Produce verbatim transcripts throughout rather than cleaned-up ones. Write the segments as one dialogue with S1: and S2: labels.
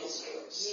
S1: His grace.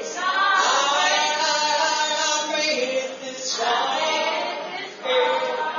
S2: It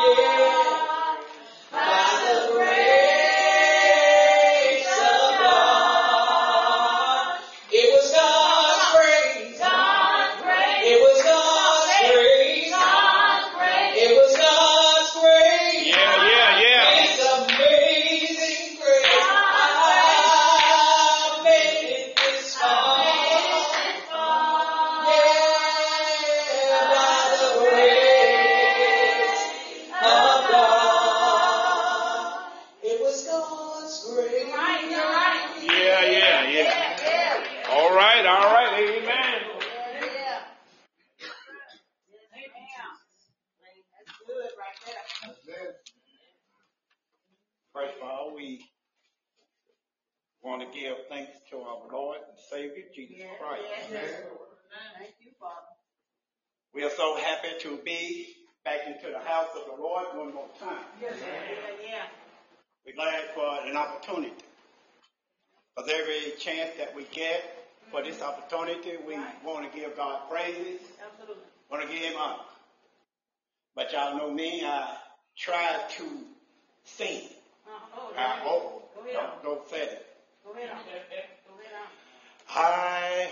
S1: First of all, we want to give thanks to our Lord and Savior, Jesus yes, Christ. Yes, yes. Thank you, Father. We are so happy to be back into the house of the Lord one more time. Yes, yeah, yeah. We're glad for an opportunity. For every chance that we get for this opportunity, we right. want to give God praises. Absolutely. Want to give Him honor. But y'all know me, I try to sing. Uh, oh, I hope. Go ahead. Don't, don't say it. Go ahead. Go ahead. I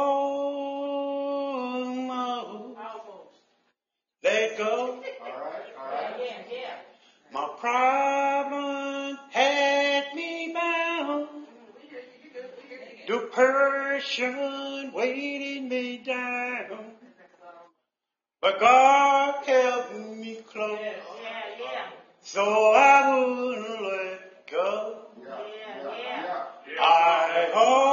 S1: almost let go. All right, all right. Yeah, yeah. My problem had me bound. Depression weighted me down. But God held me close. Yeah, yeah, yeah. So I wouldn't let go. Yeah, yeah, yeah. I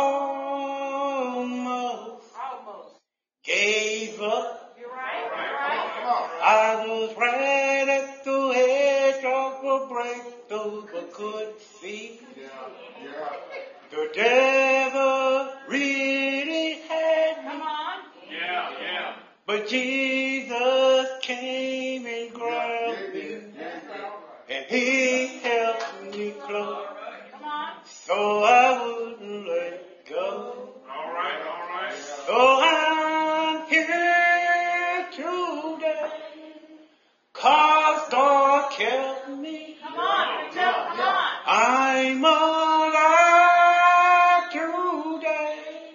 S1: almost, almost gave up. You're right. You're right. I was right at the edge of a breakthrough, but couldn't see. Yeah, yeah. The devil really had me. Come on. Yeah, yeah. But Jesus came and grabbed me. And He helped me close. Come on. So I wouldn't let go. All right, all right. So I'm here today. Cause God kept me. Come on, come on. I'm alive today.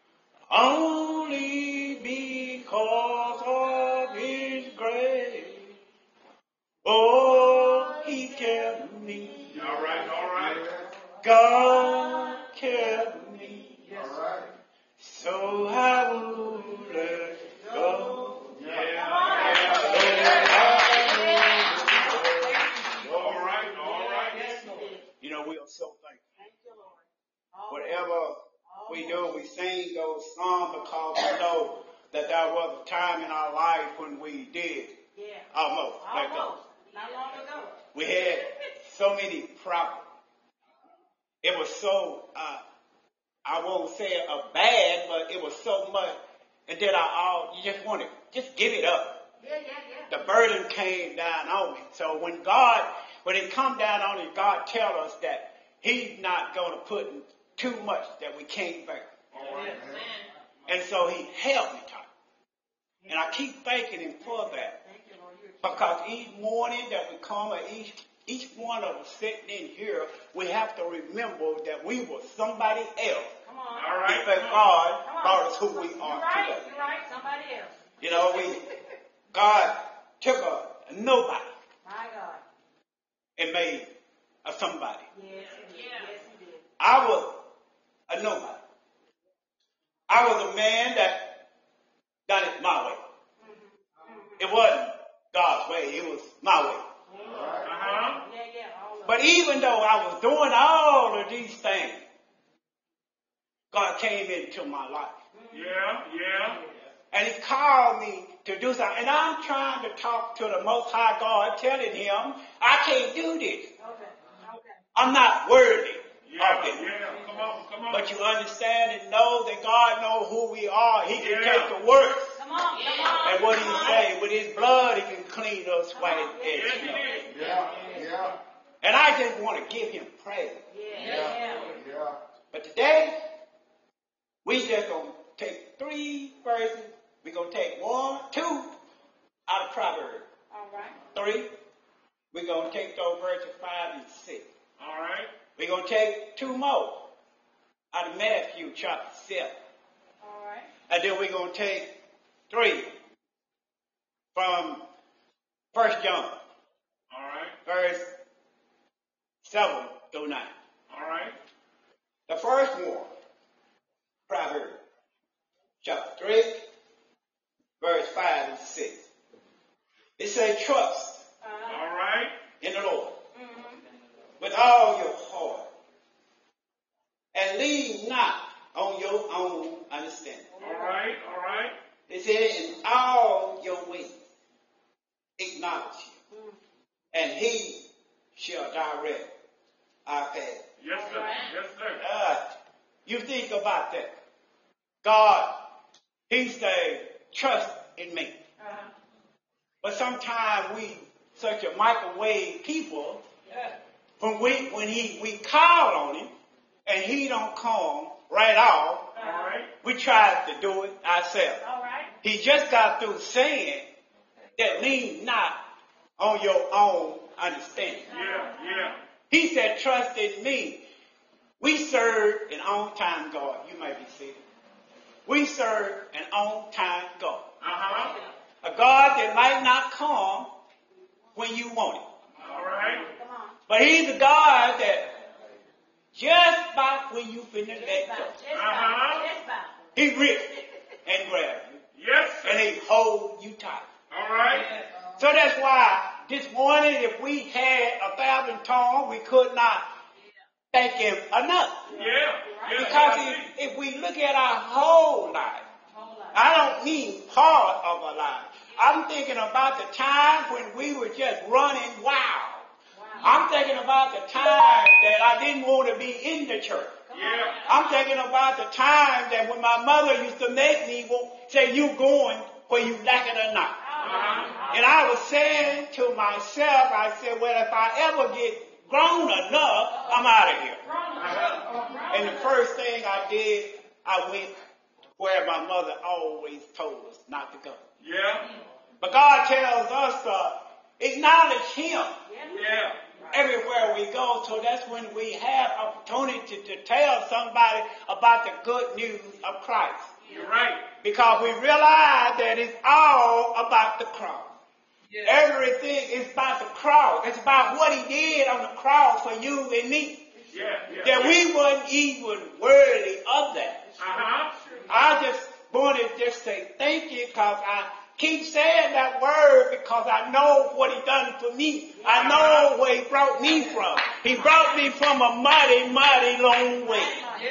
S1: Only because of His grace. Oh, He kept me. All right, all right. God kept me. All right. So I would let go. Yeah, yeah. All right, all right. You know, we are so thankful. Whatever we do, we sing those songs because we know that there was a time in our life when we did. Yeah. Almost. Let go. Not long ago. We had so many problems. It was so, uh, I won't say a bad, but it was so much. And then I all, you just want to just give it up. Yeah, yeah, yeah. The burden came down on me. So when God, when it come down on it, God tell us that He's not going to put too much that we can't bear. All right. And so He helped me, Tom. And I keep thanking Him for that. Because each morning that we come, or each each one of us sitting in here, we have to remember that we were somebody else. Come on. All right. Because God brought us who we are you're right, today. You're right. Somebody else. You know, we God took a, a nobody. My God. And made a somebody. Yes, He did. Yes, He did. I was a nobody. I was a man that done it my way. Mm-hmm. It wasn't God's way. It was my way. Uh-huh. But even though I was doing all of these things, God came into my life. Yeah, yeah. And He called me to do something. And I'm trying to talk to the Most High God, telling Him, I can't do this. Okay. Okay. I'm not worthy yeah, of it. Yeah. Come on, come on. But you understand and know that God knows who we are. He can yeah. take the work. Come on, come on. And what He say, with His blood, He can clean us white as snow. Yeah, yeah. And I just want to give Him praise. Yeah, yeah. yeah. But today, we just going to take three verses. We're going to take one, two out of Proverbs. All right. Three. We're going to take those verses five and six.
S2: All right.
S1: We're going to take two more out of Matthew chapter seven.
S3: All right.
S1: And then we're going to take three from First John.
S2: All right.
S1: Verse seven through nine.
S2: All right.
S1: The first one, Proverbs chapter three, verse five and six. It says, trust
S3: Uh-huh.
S2: All right.
S1: in the Lord
S3: Mm-hmm.
S1: with all your heart, and lean not on your own understanding.
S2: All right. All right.
S1: It said, in all your ways acknowledge him, and he shall direct our path.
S2: Yes, sir.
S3: All right.
S2: Yes, sir.
S1: Uh, you think about that. God, he said, trust in me.
S3: Uh-huh.
S1: But sometimes we such a microwave people,
S3: Yeah.
S1: when we when he we call on him and he don't come right off,
S2: All right.
S1: we try to do it ourselves.
S3: All right.
S1: He just got through saying that lean not on your own understanding.
S2: Yeah. Yeah.
S1: He said, trust in me. We serve an on-time God. You may be seated. We serve an on-time God.
S2: Uh-huh.
S1: A God that might not come when you want it.
S2: All right.
S3: Come on.
S1: But he's a God that just about when you finna let
S3: Just
S1: go,
S3: about. Just
S2: Uh-huh.
S3: about. Just about.
S1: he rip and grab you.
S2: Yes,
S1: And
S2: sir.
S1: he hold you tight.
S2: All right.
S1: So that's why this morning, if we had a thousand tongues, we could not thank him enough.
S2: Yeah. Yeah.
S1: Because if, if we look at our whole life,
S3: Whole lot.
S1: I don't mean part of our life. I'm thinking about the time when we were just running wild.
S3: Wow.
S1: I'm thinking about the time that I didn't want to be in the church.
S2: Yeah.
S1: I'm thinking about the time that when my mother used to make me well, say, you going where you like it or not.
S2: Uh-huh.
S1: And I was saying to myself, I said, well, if I ever get grown enough, I'm out of here.
S2: Uh-huh.
S1: And the first thing I did, I went where my mother always told us not to go.
S2: Yeah.
S1: But God tells us to acknowledge him
S2: Yeah.
S1: everywhere we go. So that's when we have opportunity to tell somebody about the good news of Christ.
S2: You're right.
S1: Because we realize that it's all about the cross. Everything is about the cross. It's about what he did on the cross for you and me.
S2: Yeah. Yeah.
S1: That we weren't even worthy of that.
S2: Uh-huh.
S1: I just wanted to just say thank you because I keep saying that word because I know what he done for me. I know where he brought me from. He brought me from a mighty, mighty long way.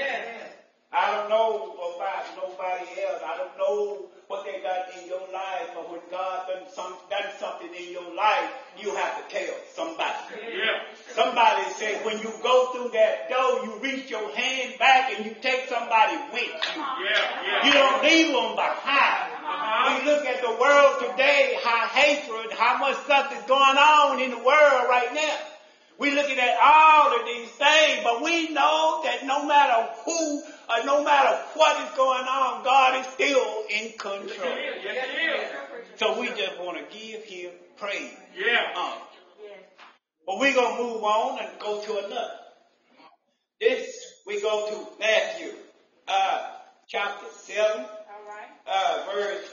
S1: I don't know about nobody else. I don't know what they done in your life, but when God done, some, done something in your life, you have to tell somebody.
S2: Yeah.
S1: Somebody said when you go through that door, you reach your hand back and you take somebody with you.
S2: Yeah. Yeah.
S1: You don't leave them behind.
S2: Uh-huh.
S1: We look at the world today, how hatred, how much stuff is going on in the world right now. We're looking at all of these things, but we know that no matter who or no matter what is going on, God is still in control.
S2: Yes, it is.
S1: So we just want to give him praise.
S2: Yeah.
S1: Um, but we're going to move on and go to another. This, we go to Matthew uh, chapter seven,
S3: All right.
S1: uh, verse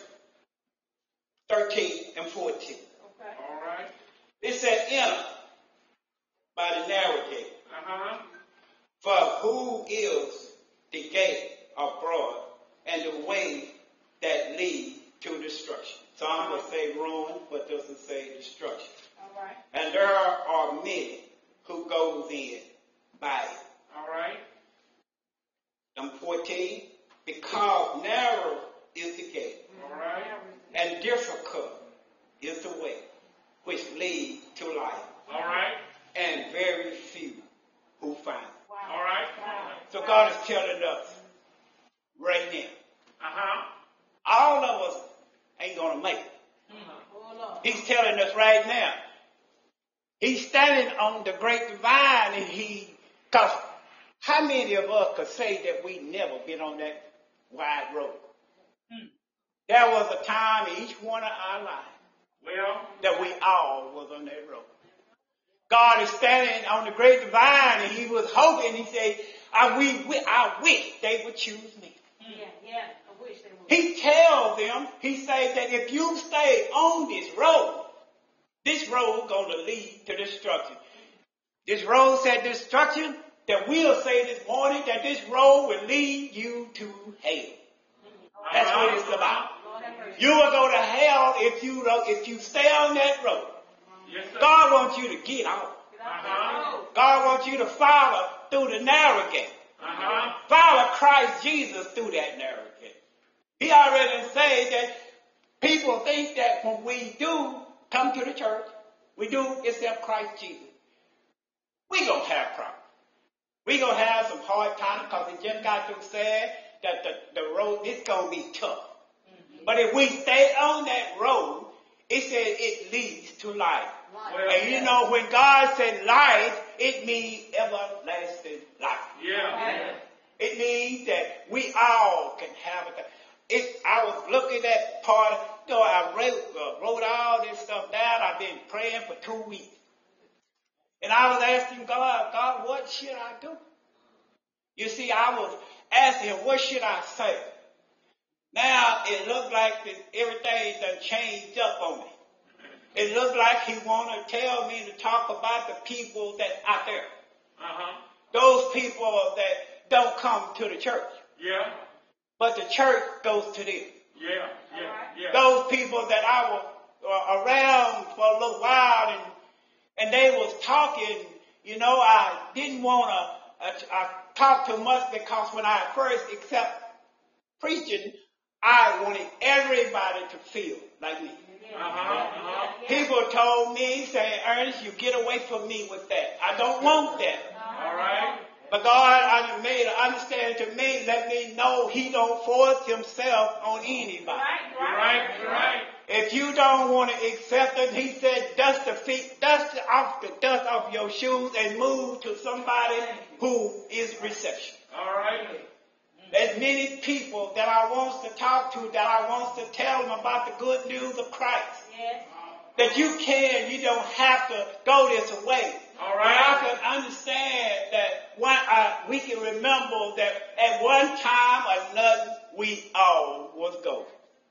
S1: thirteen and fourteen.
S3: Okay.
S2: All right.
S1: It said, enter by the narrow gate.
S2: Uh-huh.
S1: For who is the gate of broad and the way that leads to destruction? Some would say ruin, but doesn't say destruction.
S3: All right.
S1: And there are many who goes in by it.
S2: All right.
S1: Number fourteen, because narrow is the gate,
S2: All right.
S1: and difficult is the way which leads to life,
S2: All right.
S1: and very few who find it.
S3: Wow.
S2: All right.
S3: Wow.
S1: So God is telling us right now,
S2: Uh-huh.
S1: all of us ain't going to make it.
S3: Oh, Lord.
S1: He's telling us right now. He's standing on the great divine, and he, because how many of us could say that we never been on that wide road?
S2: Hmm.
S1: There was a time in each one of our lives
S2: Well,
S1: that we all was on that road. God is standing on the great divine, and he was hoping, he said, I, we, we, I wish they would choose me.
S3: Yeah, yeah. I wish they would.
S1: He tells them, he says that if you stay on this road, this road going to lead to destruction. This road said destruction, that we'll say this morning that this road will lead you to hell. That's what it's about. You will go to hell if you if you stay on that road.
S2: Yes, sir.
S1: God wants you to get out.
S2: Uh-huh.
S1: God wants you to follow through the narrow gate.
S2: Uh-huh.
S1: Follow Christ Jesus through that narrow gate. He already said that people think that when we do come to the church, we do accept Christ Jesus, we going to have problems. We going to have some hard times because it just got through saying that the, the road is going to be tough. Mm-hmm. But if we stay on that road, it said it leads to life.
S2: Well,
S1: and you know, when God said life, it means everlasting life.
S2: Yeah.
S1: It means that we all can have it. It, I was looking at part, you know, I wrote, uh, wrote all this stuff down. I've been praying for two weeks. And I was asking God, God, what should I do? You see, I was asking him, what should I say? Now, it looked like that everything done changed up on me. It looked like he wanted to tell me to talk about the people that's out there.
S2: Uh-huh.
S1: Those people that don't come to the church.
S2: Yeah.
S1: But the church goes to them.
S2: Yeah. Yeah. Yeah.
S1: Those people that I was uh, around for a little while and and they was talking, you know, I didn't want to uh, I talk too much because when I first accepted preaching, I wanted everybody to feel like me.
S2: Uh-huh. Uh-huh.
S1: People told me, saying, Ernest, you get away from me with that. I don't want that.
S2: All right.
S1: But God I made it understand to me, let me know he don't force himself on anybody.
S2: You're right. You're right.
S1: If you don't want to accept it, he said, dust the feet, dust off the dust off your shoes and move to somebody who is reception.
S2: All right.
S1: There's many people that I want to talk to, that I want to tell them about the good news of Christ.
S3: Yes.
S1: That you can, you don't have to go this way.
S2: All
S1: But
S2: right.
S1: I can understand that one, uh, we can remember that at one time or another, we all was going.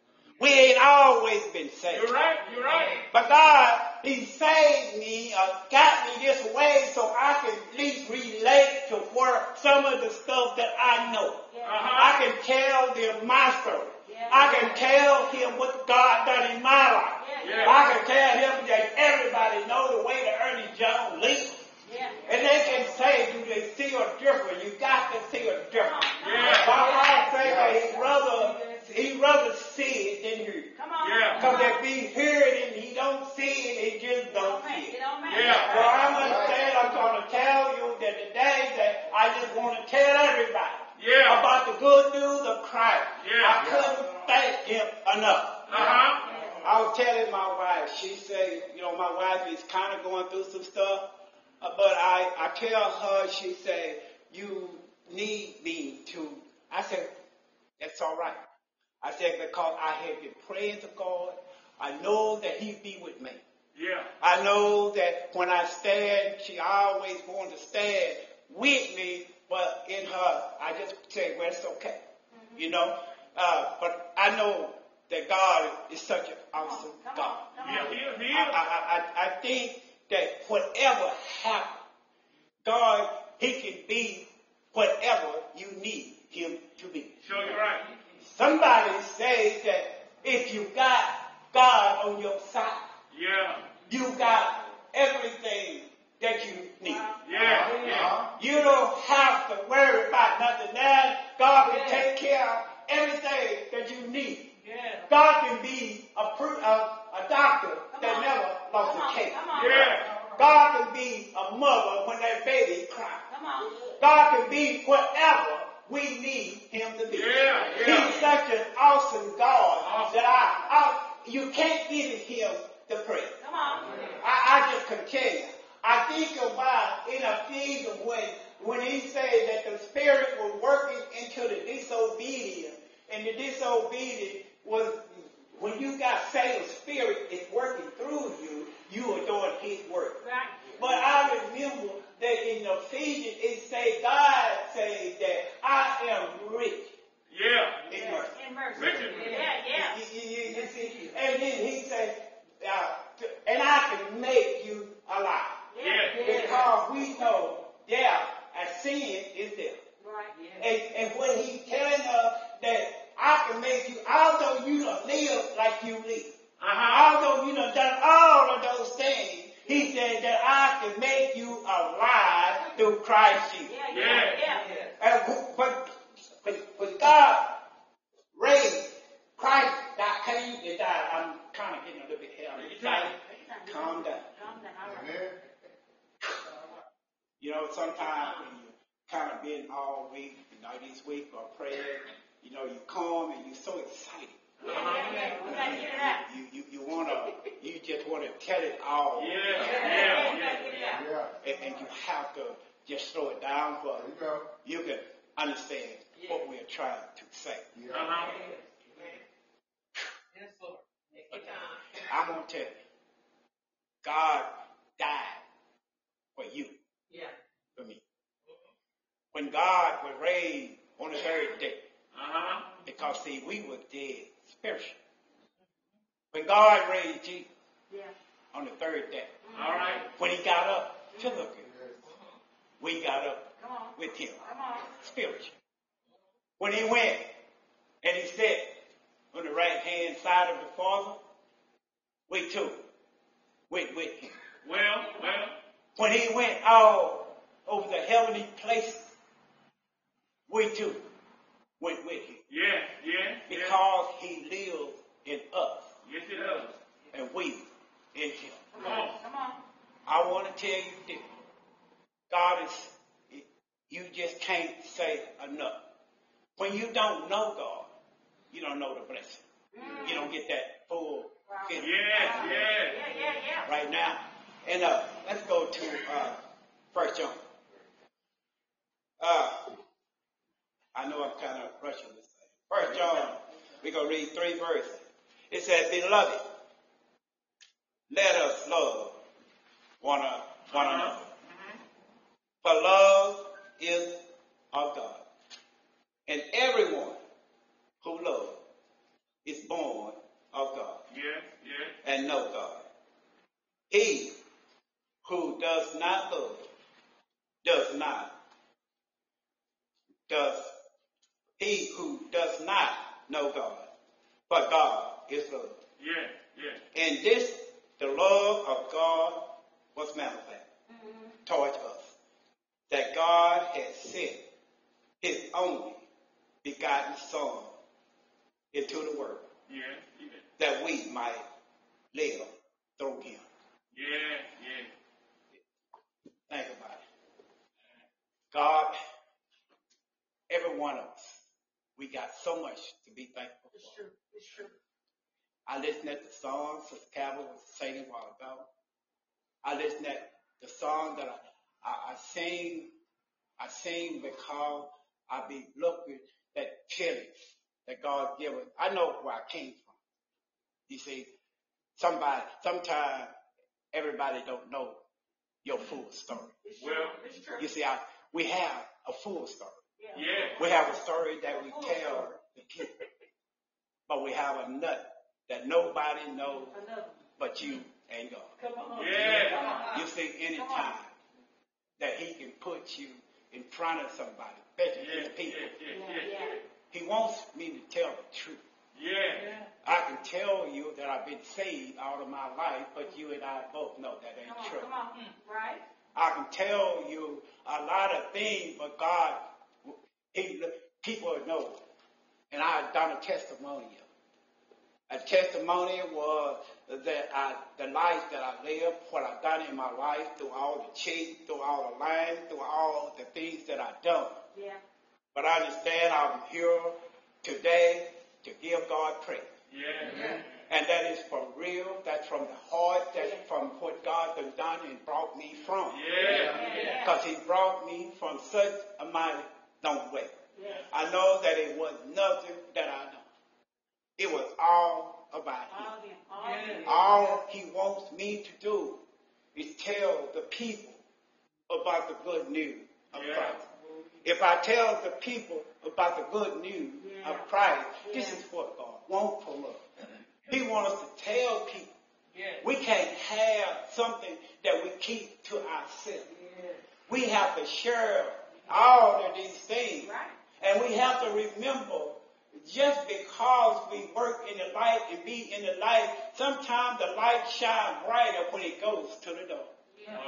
S1: We ain't always been saved.
S2: You're right. You're right.
S1: But God, he saved me, uh, got me this way so I can at least relate to where some of the stuff that I know.
S2: Uh-huh.
S1: I can tell them my story. I can tell him what God done in my life.
S2: Yeah.
S1: I can tell him that everybody know the way that Ernest Jones lives.
S3: Yeah.
S1: And they can say, do they see a difference? You got to see a difference.
S2: Yeah.
S1: My wife say that he'd rather, he'd rather see it than hear it.
S3: Come on.
S2: Yeah.
S1: Because if he hear it and he don't see it, he just don't see it.
S3: It don't matter.
S2: Yeah.
S1: So I'm going to say, I'm going to tell you that today that I just want to tell everybody
S2: Yeah.
S1: about the good news of Christ.
S2: Yeah.
S1: I couldn't thank him enough.
S2: Uh-huh.
S1: I was telling my wife, she said, you know, my wife is kind of going through some stuff, uh, but I, I tell her, she said, you need me to, I said, that's all right. I said, because I have been praying to God, I know that he be with me.
S2: Yeah.
S1: I know that when I stand, she always wanted to stand with me, but in her, I just say, well, it's okay. Mm-hmm. You know, uh, but I know that God is such an awesome
S3: Come on,
S1: God.
S3: come on.
S2: Yeah. He, he
S1: I,
S2: is.
S1: I, I, I think that whatever happens, God, he can be whatever you need him to be.
S2: Sure, you're right.
S1: Somebody says that if you got God on your side,
S2: Yeah.
S1: you got everything that you need.
S2: Yeah. Yeah.
S1: You don't have to worry about nothing. Now God can take care of everything that you need. God can be a, per- a, a doctor that never lost a case.
S2: Yeah.
S1: God can be a mother when that baby cries.
S3: Come on.
S1: God can be whatever we need him to be.
S2: Yeah, yeah.
S1: He's such an awesome God
S2: Awesome.
S1: that I, I you can't give him the praise.
S3: Come on.
S1: I, I just can tell you. I think about in Ephesians when when he said that the Spirit was working into the disobedient, and the disobedient was when you got saved, the Spirit is working through you, you are doing his work.
S3: Right.
S1: But I God can make you alive through Christ Jesus.
S3: Yeah, yeah, yeah.
S1: And who- but when, when God raised Christ, died, came and died. I'm kind of getting a little bit held excited. Calm down.
S3: Calm down. All right.
S1: You know, sometimes when you kind of been all week, you know, this week or prayer, you know, you come and you're so excited.
S3: Yeah, yeah, yeah. We gotta get it out.
S1: You you you wanna you just wanna tell it all.
S2: Yeah,
S3: Yeah,
S2: yeah,
S3: yeah, we
S2: yeah.
S3: gotta get it out.
S1: And, and you have to just slow it down for you can understand what we're trying to say.
S2: Uh-huh.
S1: I'm gonna tell you, God died for you,
S3: Yeah.
S1: for me. When God was raised on the third day,
S2: Uh-huh.
S1: because see, we were dead spiritually. When God raised Jesus
S3: Yeah.
S1: on the third day,
S2: All right.
S1: when he got up physically, we got up
S3: Come on.
S1: with him
S3: Come on.
S1: spiritually. When he went and he sat on the right hand side of the Father, we too went with him.
S2: Well, well.
S1: When he went all over the heavenly places, we too went with him.
S2: Yeah, yeah, yeah.
S1: Because he lives in us
S2: Yes, it does.
S1: and we in him.
S3: Come on. Come on.
S1: I want to tell you this. God is, you just can't say enough. When you don't know God, you don't know the blessing. You don't get that full feeling
S2: Yeah, yeah.
S3: Yeah, yeah, yeah.
S1: right now. And uh, let's go to uh, First John. Uh, I know I'm kind of rushing this thing. First John, we're going to read three verses. It says, Beloved, let us love one, uh, one another. For love is of God. And everyone who loves is born of God
S2: Yes, yes.
S1: and know God. He who does not love does not, does, he who does not know God, but God is love.
S2: Yeah, yeah.
S1: And this, the love of God was manifest
S3: Mm-hmm.
S1: towards us, that God had sent his only begotten Son into the world,
S2: Yeah, yeah.
S1: that we might live through him.
S2: Yeah, yeah.
S1: Think about it. God, every one of us, we got so much to be thankful
S3: It's
S1: for.
S3: true. It's true.
S1: I listened at the song Sister Cabell was singing a while ago. I listened at the song that I, I, I sing, I sing because I be looking at feelings that God give us. I know where I came from. You see, somebody, sometimes everybody don't know your full story.
S3: It's true.
S2: Well,
S3: It's true.
S1: You see, I, we have a full story.
S3: Yeah.
S2: yeah.
S1: We have a story that we tell the people, but we have a nut that nobody knows
S3: Another.
S1: but you and God.
S3: Come on.
S2: Yeah.
S3: Come on.
S1: You see, anytime that he can put you in front of somebody, especially
S2: Yeah,
S1: his people,
S2: yeah,
S3: Yeah,
S2: yeah,
S3: yeah.
S1: he wants me to tell the truth.
S2: yeah.
S3: Yeah.
S1: I can tell you that I've been saved all of my life, but you and I both know that ain't
S3: Come on.
S1: true.
S3: Come on. Right?
S1: I can tell you a lot of things, but God, he, people know. And I've done a testimonial. A testimonial was that I, the life that I lived, what I've done in my life, through all the cheat, through all the lying, through all the things that I've done.
S3: Yeah.
S1: But I understand I'm here today to give God praise.
S2: Yeah, yeah.
S1: And that is from real, that's from the heart, that's from what God has done and brought me from.
S2: Yeah,
S3: Yeah.
S1: Because he brought me from such a mighty long way.
S3: Yeah.
S1: I know that it was nothing that I know. It was all about him.
S3: All of them. All of them.
S1: All he wants me to do is tell the people about the good news of
S2: Yeah.
S1: Christ. If I tell the people about the good news
S3: Yeah.
S1: of Christ, this
S3: Yeah.
S1: is what God wants from us. He wants us to tell people.
S3: Yeah.
S1: We can't have something that we keep to ourselves.
S3: Yeah.
S1: We have to share all of these things.
S3: Right.
S1: And we have to remember, just because we work in the light and be in the light, sometimes the light shines brighter when it goes to the door.
S3: Yeah.
S2: All right.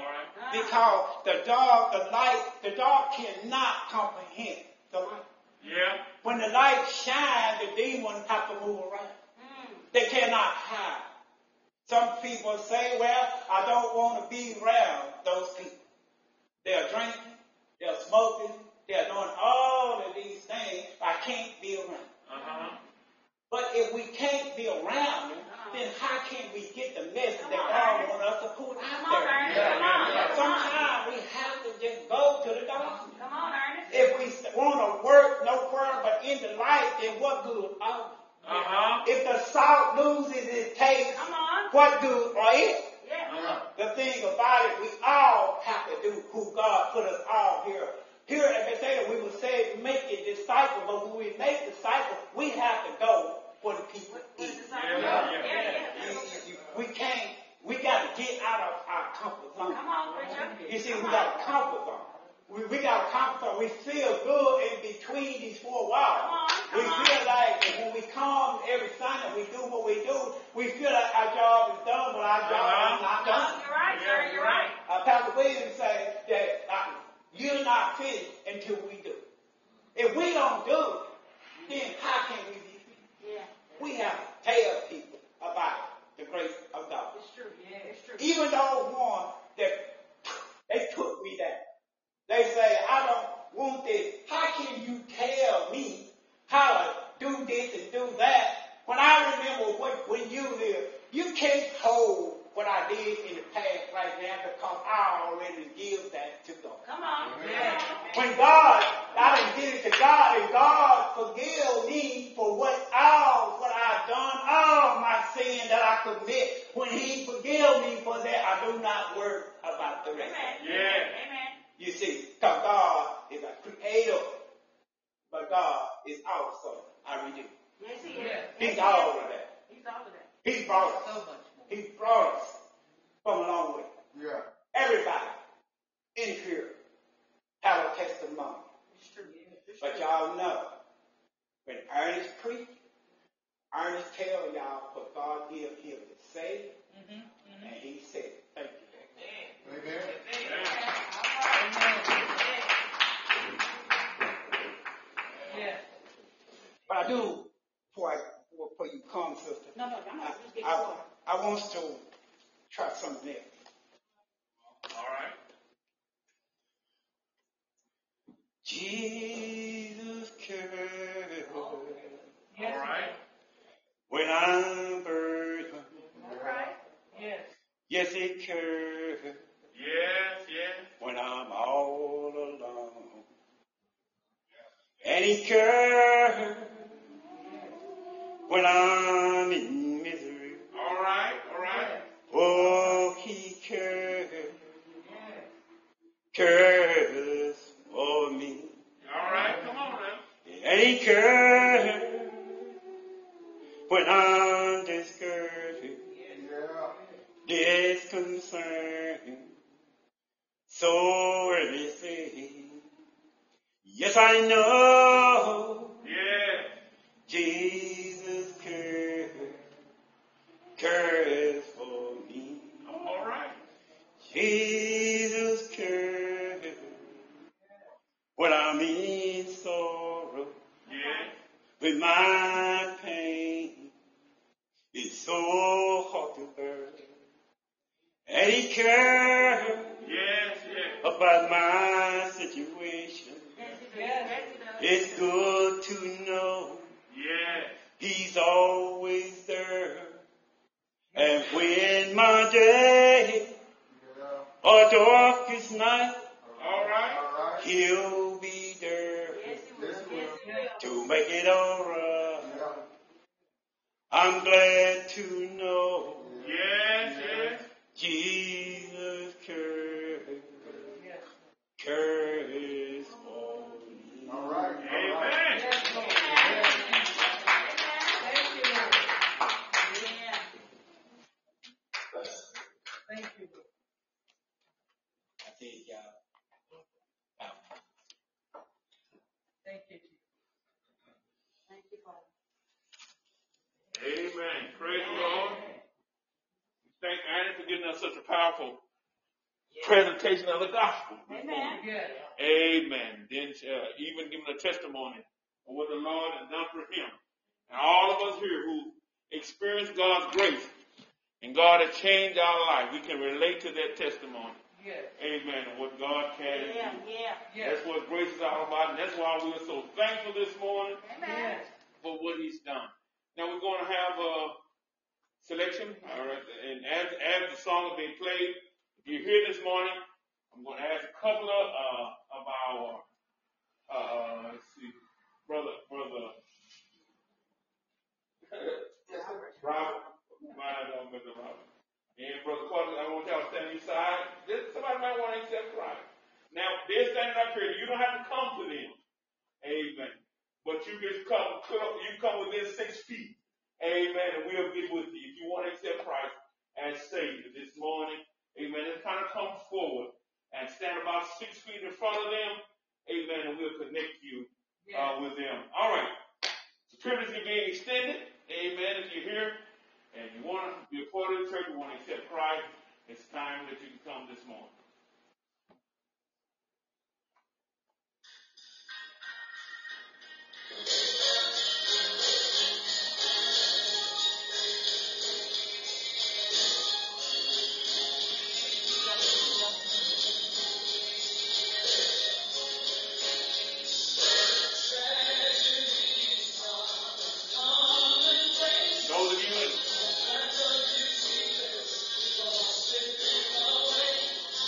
S1: Because the dark, the light, the dark cannot comprehend the light.
S2: Yeah.
S1: When the light shines, the demons have to move around. Mm. They cannot hide. Some people say, well, I don't want to be around those people. They're drinking, they're smoking, they're doing all of these things. I can't be around. Uh-huh. But if we can't be around them, then how can we get the message that God wants us to put out there? Yeah. Sometimes we have to just go to the doctor. Come on, Ernest. If we want to work nowhere but in the light, then what good are we? Uh-huh. If the salt loses its taste, what good are it? Yeah. Uh-huh. The thing about it, we all have to do who God put us all here. Here at Bethesda, we would say make a disciple, but when we make disciples, we have to go for the people. Yeah, yeah, yeah. Yeah. You, you, we can't, we got to get out of our comfort zone. Come on, preacher. You see, we got a comfort zone. We, we got a comfort zone. We feel good in between these four walls. Come on, come we feel on. Like when we come every Sunday, we do what we do, we feel like our job is done, but our job uh-huh. is not done. You're right, sir. You're right. Uh, Pastor Williams say that uh, you're not finished until we do. If we don't do it, then how can we be finished? Yeah. We have to tell people about the grace of God. It's true. Yeah, it's true. Even those ones that they took me down. They say, I don't want this. How can you tell me how to do this and do that? When I remember what, when you live, you can't hold what I did in the past right now because I already give that to God. Come on. Yeah. When God, I didn't give it to God, and God forgive me for what all what I've done, all my sin that I commit. When He forgive me for that, I do not worry about the rest. Amen. Yeah. Amen. You see, because God is a creator, but God is also a redeemer. Yes, He is. He's all of that. He's all of that. He brought us. So much more. He brought us from a long way. Yeah. Everybody in here have a testimony. It's true. It's but true. Y'all know, when Ernest preached, Ernest tell y'all what God gave him to say, mm-hmm, mm-hmm. and he said, thank you. Amen. Amen. Amen. Yeah. But I do, before, I, before you come, sister, no, no, I'm not I, I, I want to try something else.
S2: All right.
S1: Jesus cares.
S2: Yes. All right.
S1: When I'm burdened.
S3: All right. Yes.
S1: Yes, He cares.
S2: Yes, yes.
S1: When I'm all alone. And He cares when I'm in misery.
S2: All right, all right.
S1: Oh, He cares. Cares for me.
S2: All right, come on now.
S1: And He cares when I'm discouraged, yeah. disconcerted, so everything. Yes, I know.
S2: Yeah.
S1: Jesus cares, cares for me.
S2: All right.
S1: Jesus cares when I'm in sorrow.
S2: Yeah.
S1: With my pain, it's so hard to bear. And He cares
S2: yes, yes.
S1: about my situation.
S3: Yes.
S1: It's good to know
S2: yes.
S1: He's always there. And when my day or darkest night,
S2: all right.
S1: He'll be there
S3: yes, he will. Yes, he will.
S1: to make it all right. I'm glad to know
S2: yes, yes.
S1: Jesus cares, cares for me.
S2: All right. Amen.
S3: Thank you.
S1: I tell y'all.
S3: Thank you. Thank you, Father.
S2: Amen. Praise the Lord. Thank Annie for giving us such a powerful presentation of the gospel.
S3: Amen. Yes.
S2: Amen. Then uh, even giving a testimony of what the Lord has done for him. And all of us here who experience God's grace and God has changed our life, we can relate to that testimony.
S3: Yes.
S2: Amen. And what God can
S3: Yeah,
S2: do.
S3: yeah.
S2: That's what grace is all about. And that's why we are so thankful this morning.
S3: Amen.
S2: For what he's done. Now we're going to have a selection. All right. And as, as the song is being played, if you're here this morning, I'm going to ask a couple of, uh, of our, uh, let's see, brother, brother, Robert, my, uh, Mister Robert, and Brother Carter, I want y'all to stand aside. This, somebody might want to accept Christ. Now, they're standing up here. You don't have to come to them. Amen. But you can come, you come within six feet. Amen. And we'll get with you. If you want to accept Christ as Savior this morning, amen, just kind of come forward and stand about six feet in front of them. Amen. And we'll connect you uh, with them. All right. The privilege is being extended. Amen. If you're here and you want to be a part of the church, you want to accept Christ, it's time that you can come this morning. Those of you in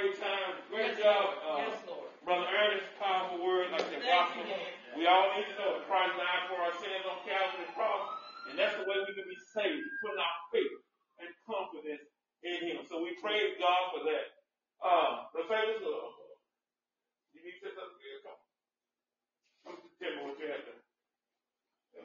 S2: great time. Great
S3: Yes,
S2: job,
S3: Lord.
S2: uh,
S3: Yes, Lord.
S2: Brother Ernest. Powerful word like the
S3: Thank
S2: gospel.
S3: you, Lord.
S2: We all need to know that Christ died for our sins on Calvary's cross, and that's the way we can be saved, putting our faith and confidence in Him. So we praise God for that. Uh, the famous love. You need to say something good? Come on. Come to tell me what you have to. Yeah.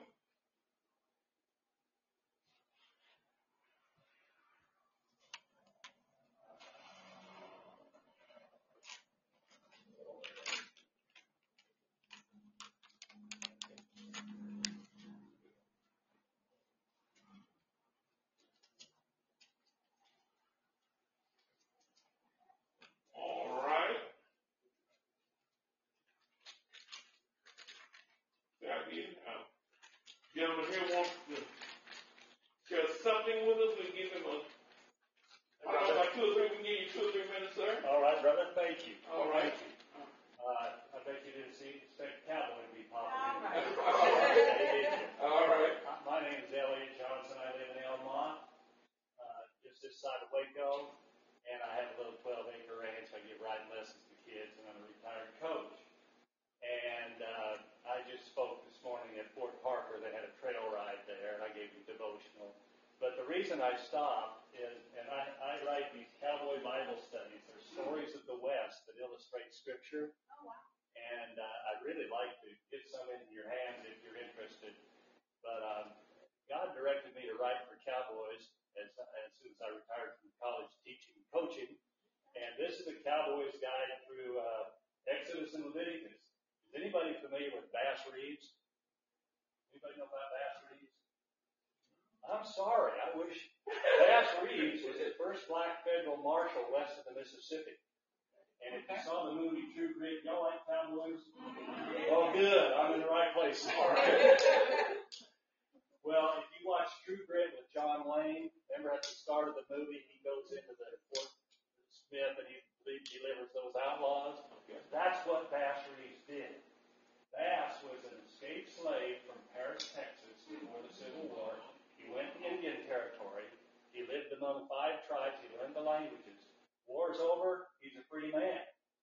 S2: All right. That is, uh, gentleman here wants to share something with us. We give him a, I don't know, about two or three, we can give you two or three minutes, sir.
S4: All right, brother. Thank you.
S2: All right.
S4: Thank you. Uh, I bet you didn't see, expect cowboy to be popping
S3: All
S4: in.
S3: right.
S4: Did you?
S2: All right.
S4: Uh, My name is Elliot Johnson. I live in Elmont, uh, just this side of Waco, and I have a little twelve acre ranch. I give riding lessons to kids, and I'm a retired coach. And uh, I just spoke this morning at Fort Parker. They had a trail ride there, and I gave them devotional. But the reason I stopped is, and I, I write these cowboy Bible studies. They're stories of the West that illustrate Scripture.
S3: Oh, wow.
S4: And uh, I'd really like to get some in your hands if you're interested. But um, God directed me to write for Cowboys as, as soon as I retired from college teaching and coaching. And this is a Cowboys guide through uh, Exodus and Leviticus. Is anybody familiar with Bass Reeves? Anybody know about Bass Reeves? I'm sorry. I wish Bass Reeves was the first black federal marshal west of the Mississippi. And if you saw the movie True Grit, y'all like cowboys? Oh, good. I'm in the right place. All right. Well, if you watch True Grit with John Wayne, remember at the start of the movie, he goes into the Fort Smith and he delivers those outlaws. That's what Bass Reeves did. Bass was an escaped slave from Paris, Texas, before the Civil War. He went to Indian Territory. He lived among five tribes. He learned the languages. War's over. He's a free man.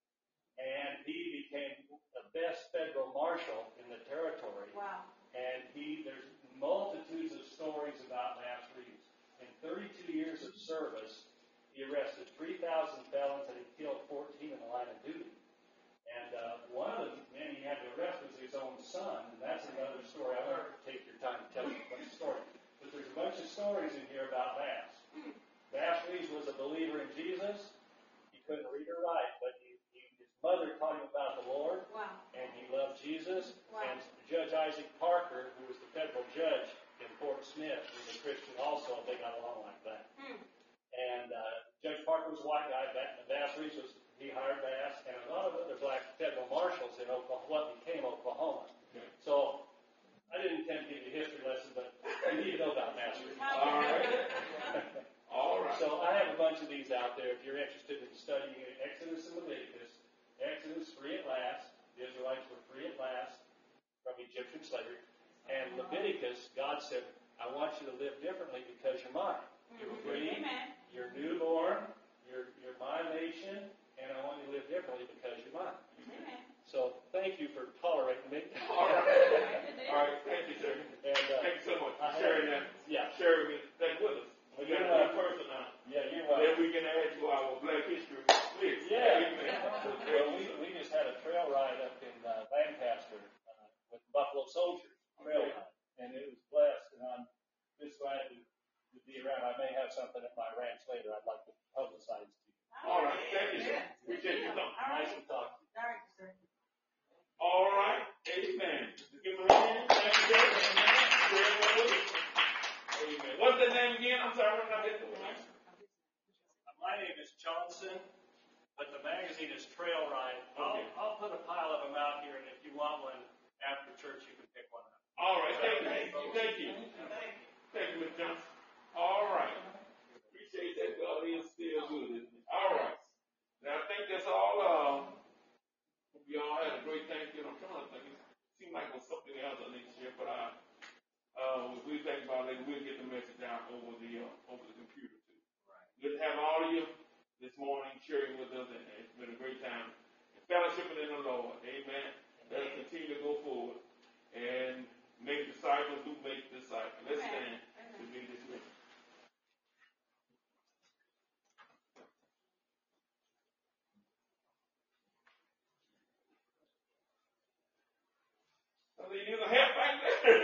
S4: And he became the best federal marshal in the territory.
S3: Wow.
S4: And he, there's multitudes of stories about Bass Reeves. In thirty-two years of service, he arrested three thousand felons and he killed fourteen in the line of duty. And uh, one of the men he had to arrest was his own son. And that's another story. I'm not going to take your time to tell you a bunch of stories. But there's a bunch of stories in here about Bass. Bass Reeves was a believer in Jesus. He couldn't read or write, but he, he, his mother taught him about the Lord.
S3: Wow.
S4: And he loved Jesus.
S3: Wow.
S4: And Judge Isaac Parker, who was the federal judge in Fort Smith, was a Christian also. They got along like that.
S3: Hmm.
S4: And uh, Judge Parker was a white guy. Bass Reeves was, he hired Bass, and a lot of other black federal marshals in Oklahoma, what became Oklahoma.
S2: Okay.
S4: So I didn't intend to give you a history lesson, but you need to know about Bass Reeves.
S2: All right. All right.
S4: So I have a bunch of these out there if you're interested in studying Exodus and Leviticus. Exodus, free at last. The Israelites were free at last from Egyptian slavery. And Leviticus, God said, I want you to live differently because you're mine. You're free.
S3: Amen.
S4: You're newborn. You're, you're my nation. And I want you to live differently because you're mine.
S3: Amen.
S4: So thank you for tolerating me.
S2: All right. All right. Thank you, sir.
S4: And, uh,
S2: Thank you so much for
S4: I have-
S2: sharing that.
S4: Yeah.
S2: Sharing that with us. We got a new person now.
S4: Yeah, you're
S2: Then
S4: welcome.
S2: we can add to our Black History list.
S4: Yeah.
S2: Amen.
S4: Well, we, we just had a trail ride up in uh, Lancaster uh, with Buffalo Soldiers trail
S2: Okay.
S4: ride, and it was blessed. And I'm just glad to, to be around. I may have something at my ranch later I'd like to publicize to you.
S2: All right. Thank you, sir.
S3: Yeah.
S2: Appreciate you coming.
S3: All right.
S4: Nice to talk to you.
S3: All right, sir.
S2: All right. Amen. Give me a hand. Thank you, sir. Amen. Amen. What's the name again? I'm sorry, I'm not getting the name.
S4: My name is Johnson, but the magazine is Trail Ride. I'll,
S2: Okay.
S4: I'll put a pile of them out here, and if you want one after church, you can pick one up.
S2: All right. Thank you. Thank you. Thank you, Mister Johnson. All right. Appreciate that. God is still good, isn't he? All right. Now, I think that's all. Um, we all had a great Thanksgiving. I'm trying to think. It seemed like it was something else I need to share, but I, uh, if we think about it, we'll get the message out over the uh, over the computer too. Right. Good to have all of you this morning sharing with us, and fellowshipping in the Lord. Amen. Let us continue to go forward and make disciples who make disciples. Let's stand to be dismissed. I think you can help back there.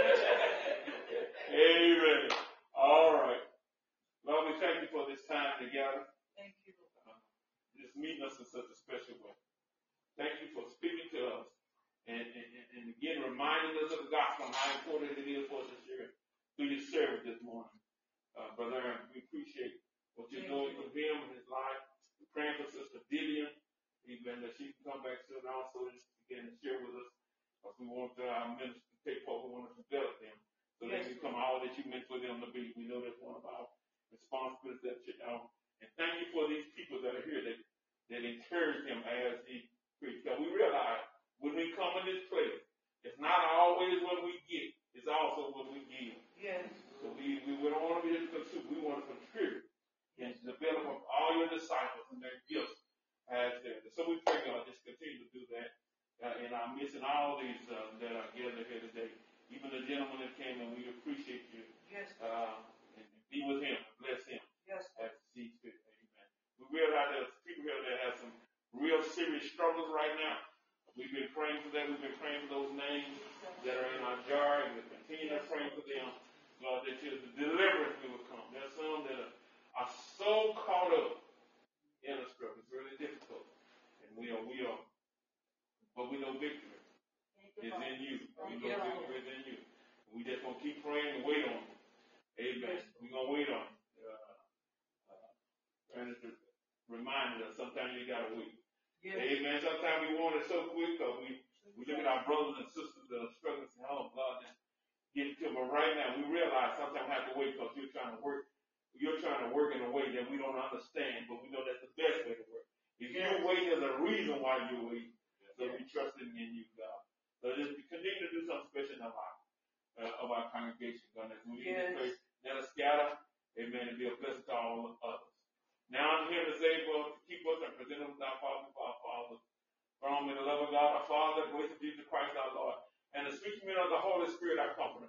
S2: Amen. All right. Lord, we thank you for this time together.
S3: Thank you.
S2: Uh, just meeting us in such a special way. Thank you for speaking to us and, and, and again reminding us of the gospel and how important it is for us to share through your service this morning. Uh, Brother Aaron, we appreciate what you're doing for him and his life. We're praying for Sister Vivian, even that she can come back soon also and begin to share with us. Because we want our ministers to take part, we want to develop them so they can become all that you meant for them to be. We know that's one of our responsibilities that you know. And thank you for these people that are here that, that encourage them as he preaches. Because we realize when we come in this place, it's not always what we get, it's also what we give.
S3: Yes.
S2: So we, we, we don't want to be just consumed. We want to contribute and develop all your disciples and their gifts as there. So we pray God just continue to do that. Uh, and I'm missing all these uh, that are gathered here today. Even the gentleman that came and we appreciate you.
S3: Yes.
S2: Uh, and, and be with him and bless him.
S3: Yes.
S2: As he sees fit. Amen. We realize there's people here that have some real serious struggles right now. We've been praying for them. We've been praying for those names that are in our jar, and we'll continue to pray for them. Lord, that the deliverance will come. There's some that are, are so caught up in a struggle. It's really difficult. And we are, we are, but we know victory is in you. We know victory is in you. We just going to keep praying and wait on it. Amen. We're going to wait on it. Uh, uh, and it's reminded us sometimes you got to wait. Yes. Amen. Sometimes we want it so quick because we, we look at our brothers and sisters that are struggling and say, oh, God, just get it to them. But right now, we realize sometimes we have to wait because you're trying to work. You're trying to work in a way that we don't understand, but we know that's the best way to work. If you're waiting, there's a reason why you're waiting. So we trust in you, God. So just continue to do something special in our life, uh, of our congregation, God. As we yes. pray, let us scatter, amen, and be a blessing to all others. Now I'm here to say, well, to keep us and present us with our Father, for our Father. From the love of God, our Father, the grace of Jesus Christ, our Lord, and the sweet communion of the Holy Spirit, our comforter.